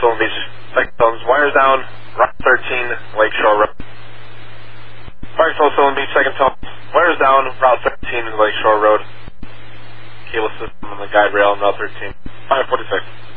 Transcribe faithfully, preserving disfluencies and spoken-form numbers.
Stolen Beach, second tones, wires down, Route thirteen, Lakeshore Road. Firestone Stolen Beach, second tones, wires down, Route thirteen, Lakeshore Road. Keyless system on the guide rail on Route thirteen. five forty-six.